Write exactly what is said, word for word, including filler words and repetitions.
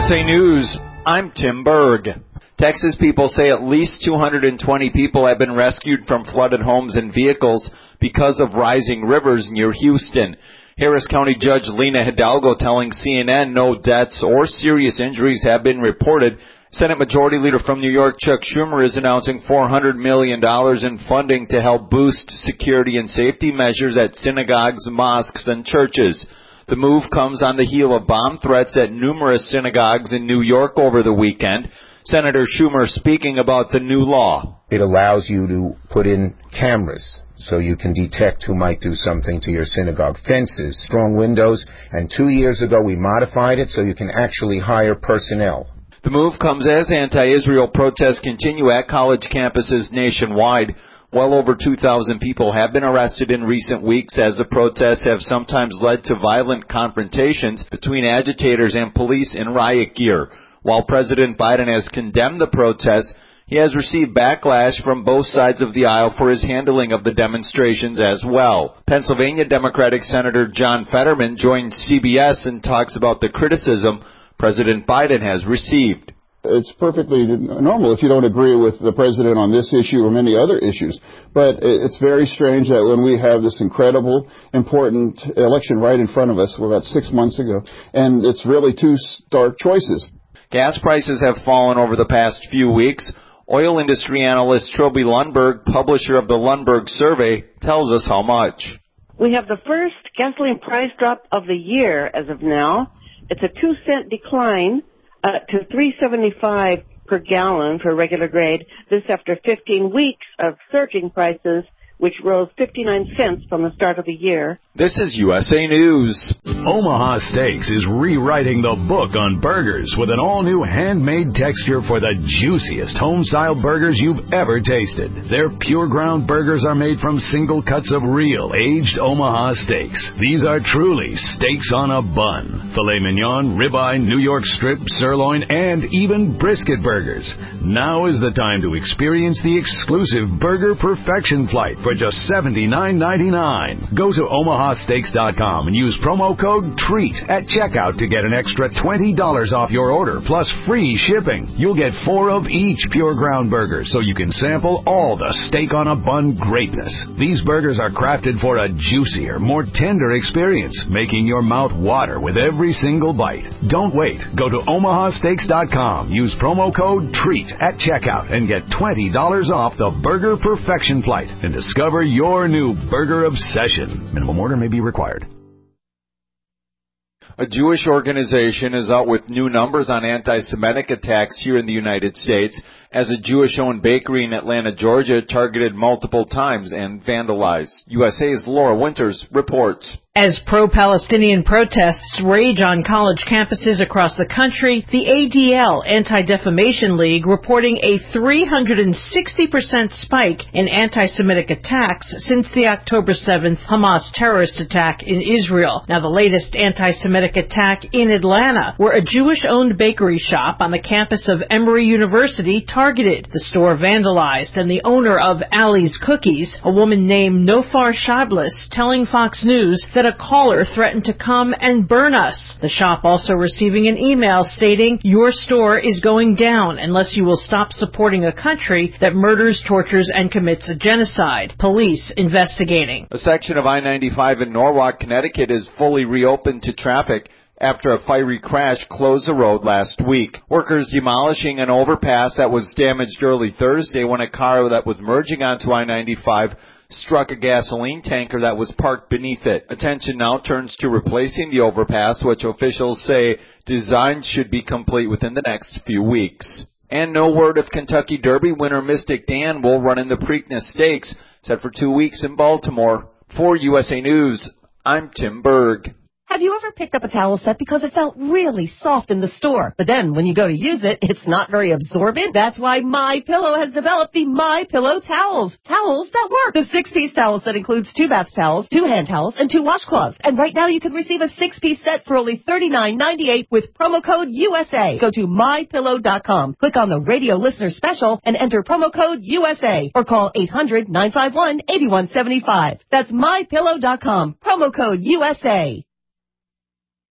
S A News, I'm Tim Berg. Texas people say at least two hundred twenty people have been rescued from flooded homes and vehicles because of rising rivers near Houston. Harris County Judge Lena Hidalgo telling C N N no deaths or serious injuries have been reported. Senate Majority Leader from New York, Chuck Schumer, is announcing four hundred million dollars in funding to help boost security and safety measures at synagogues, mosques, and churches. The move comes on the heel of bomb threats at numerous synagogues in New York over the weekend. Senator Schumer speaking about the new law. It allows you to put in cameras so you can detect who might do something to your synagogue. Fences, strong windows, and two years ago we modified it so you can actually hire personnel. The move comes as anti-Israel protests continue at college campuses nationwide. Well over two thousand people have been arrested in recent weeks as the protests have sometimes led to violent confrontations between agitators and police in riot gear. While President Biden has condemned the protests, he has received backlash from both sides of the aisle for his handling of the demonstrations as well. Pennsylvania Democratic Senator John Fetterman joined C B S and talks about the criticism President Biden has received. It's perfectly normal if you don't agree with the president on this issue or many other issues. But it's very strange that when we have this incredible, important election right in front of us, we're about six months ago, and it's really two stark choices. Gas prices have fallen over the past few weeks. Oil industry analyst Trilby Lundberg, publisher of the Lundberg Survey, tells us how much. We have the first gasoline price drop of the year as of now. It's a two cent decline uh, to three seventy-five per gallon for regular grade. This after fifteen weeks of surging prices, which rose fifty-nine cents from the start of the year. This is U S A News. Omaha Steaks is rewriting the book on burgers with an all-new handmade texture for the juiciest home-style burgers you've ever tasted. Their pure ground burgers are made from single cuts of real aged Omaha steaks. These are truly steaks on a bun. Filet mignon, ribeye, New York strip, sirloin, and even brisket burgers. Now is the time to experience the exclusive Burger Perfection Flight for just seventy-nine ninety-nine. Go to omaha steaks dot com and use promo code TREAT at checkout to get an extra twenty dollars off your order plus free shipping. You'll get four of each pure ground burger so you can sample all the steak on a bun greatness. These burgers are crafted for a juicier, more tender experience, making your mouth water with every single bite. Don't wait. Go to omaha steaks dot com. Use promo code TREAT at checkout and get twenty dollars off the Burger Perfection Flight and discover your new burger obsession. Minimum order may be required. A Jewish organization is out with new numbers on anti-Semitic attacks here in the United States as a Jewish-owned bakery in Atlanta, Georgia, targeted multiple times and vandalized. U S A's Laura Winters reports. As pro-Palestinian protests rage on college campuses across the country, the A D L, Anti-Defamation League, reporting a three hundred sixty percent spike in anti-Semitic attacks since the October seventh Hamas terrorist attack in Israel. Now, the latest anti-Semitic attack in Atlanta, where a Jewish-owned bakery shop on the campus of Emory University targeted. The store vandalized, and the owner of Ali's Cookies, a woman named Nofar Shablis, telling Fox News that a caller threatened to come and burn us. The shop also receiving an email stating, "Your store is going down unless you will stop supporting a country that murders, tortures, and commits a genocide." Police investigating. A section of I ninety-five in Norwalk, Connecticut is fully reopened to traffic after a fiery crash closed the road last week. Workers demolishing an overpass that was damaged early Thursday when a car that was merging onto I ninety-five struck a gasoline tanker that was parked beneath it. Attention now turns to replacing the overpass, which officials say design should be complete within the next few weeks. And no word if Kentucky Derby winner Mystic Dan will run in the Preakness Stakes, set for two weeks in Baltimore. For U S A News, I'm Tim Berg. Have you ever picked up a towel set because it felt really soft in the store, but then when you go to use it, it's not very absorbent? That's why MyPillow has developed the MyPillow towels. Towels that work. The six-piece towel set includes two bath towels, two hand towels, and two washcloths. And right now you can receive a six-piece set for only thirty-nine ninety-eight with promo code U S A. Go to my pillow dot com, click on the radio listener special, and enter promo code U S A, or call eight hundred nine five one eight one seven five. That's my pillow dot com, promo code U S A.